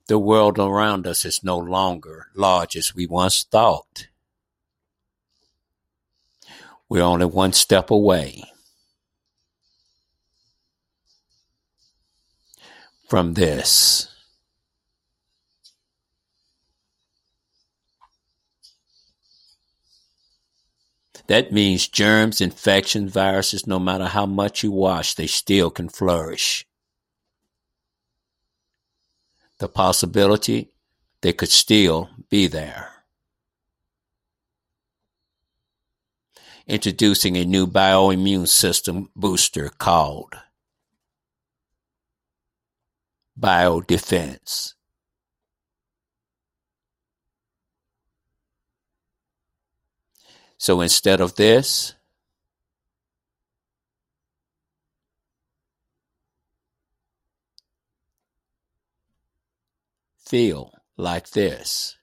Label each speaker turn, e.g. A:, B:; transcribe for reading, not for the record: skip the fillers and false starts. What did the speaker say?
A: The world around us is no longer large as we once thought. We're only one step away from this. That means germs, infections, viruses, no matter how much you wash, they still can flourish. The possibility they could still be there. Introducing a new bioimmune system booster called Biodefense. So instead of this, feel like this.